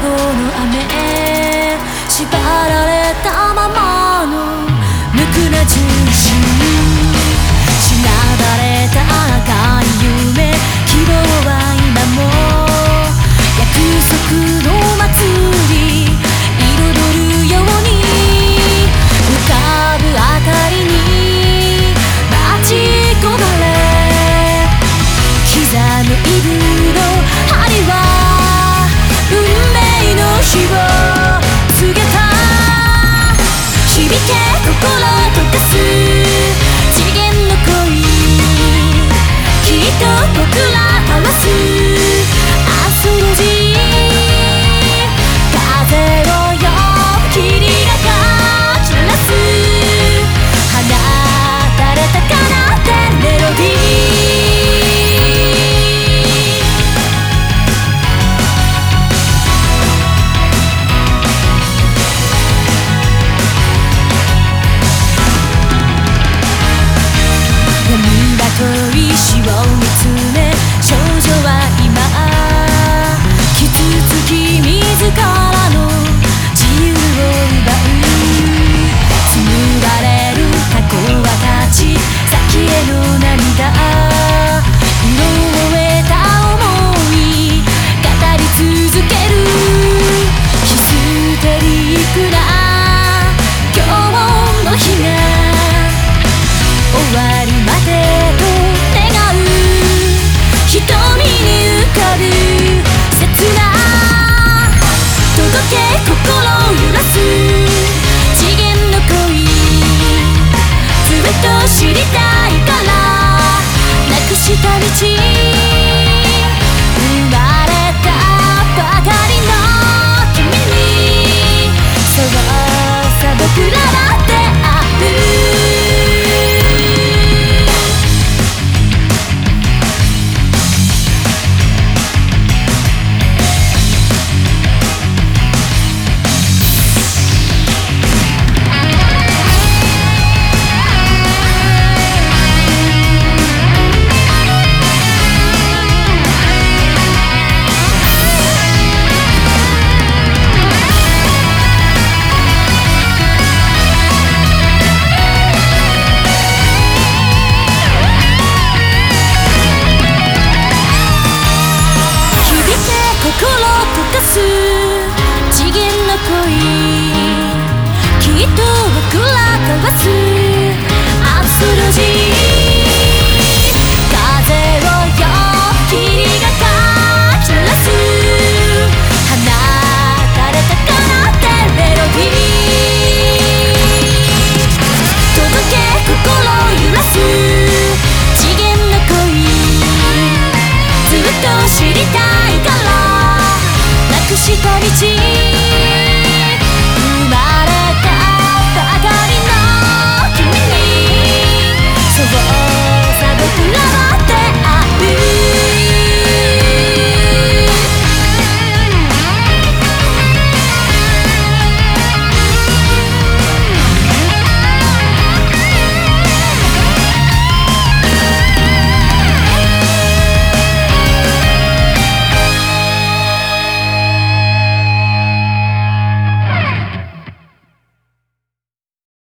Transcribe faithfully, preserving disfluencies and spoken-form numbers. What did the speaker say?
後の雨、縛られたままの無垢な重心、しなだれた赤い夢、希望は今も約束の祭り、彩るように浮かぶ明かりに待ち焦がれ、刻むイブの針は運命の日を告げた。響け心溶かす次元の恋、きっと僕ら交わすアストロジー、風をよ霧がかき鳴らす、放たれたかなってメロディー。恋しを見つめ少女は今傷つき自らの自由を奪う、紡がれる過去は立ち先への涙、潤えた想い語り続ける、ヒステリックな今日の日が終わるまで瞳に浮かぶ切な届け心揺らす次元の恋、ずっと知りたいからなくした道、生まれたばかりの君に、そうさ僕らだってある。次元の恋、きっと僕ら交わすアストロジー、風をよ霧がかき鳴らす、放たれたかなってメロディー、届け心揺らす次元の恋、ずっと知りたいからなくした道